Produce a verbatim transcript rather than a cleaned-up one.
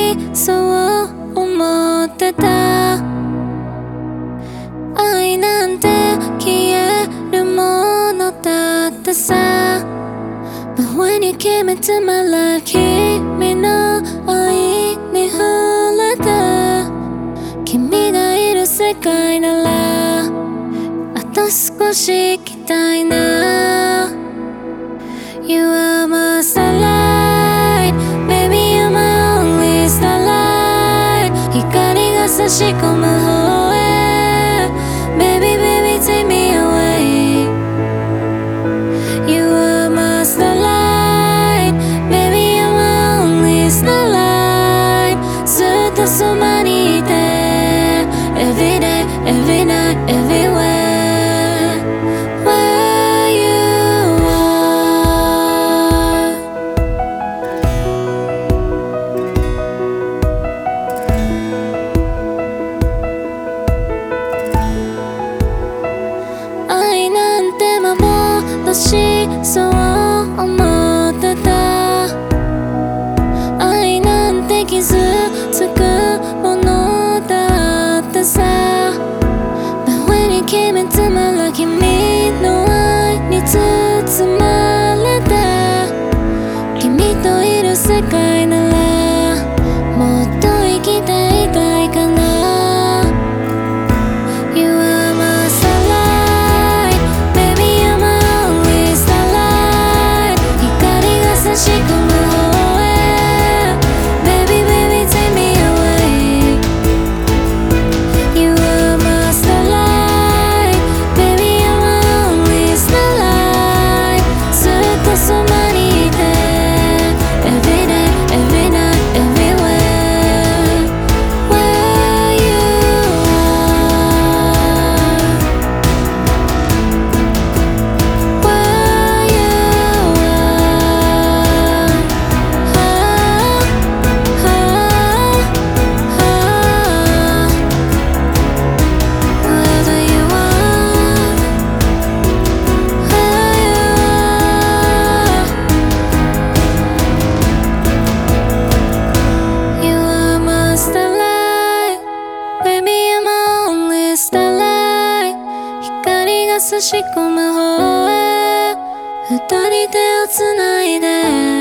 そう思ってた。愛なんて消えるものだってさ。 But when you came into my life 君の愛に触れた。君がいる世界ならあと少し行きたいな。 You are my starlight Baby you're my only starlight 光が差し込む方へ Baby baby take me away You are my starlight Baby you're my only starlight ずっとそばにいて Every day, every night, everywhere Where you are 愛なんて幻そう思ってた。愛なんて傷つくものだってさ。 But when you came into my life 君の愛に包まれた。君といる世界ならもっと生きていたいかな。 You are my starlight Baby you're my only starlight 光が差し込む方へ Baby baby take me away You are my starlight Baby you're my only starlight ずっとそばにいて Every day, every night, everywhere Where you are Where you are ah, ah, ah. Wherever you are Where you are You are my starlight Baby you're my only starlight 光が差し込む方へ二人手をつないで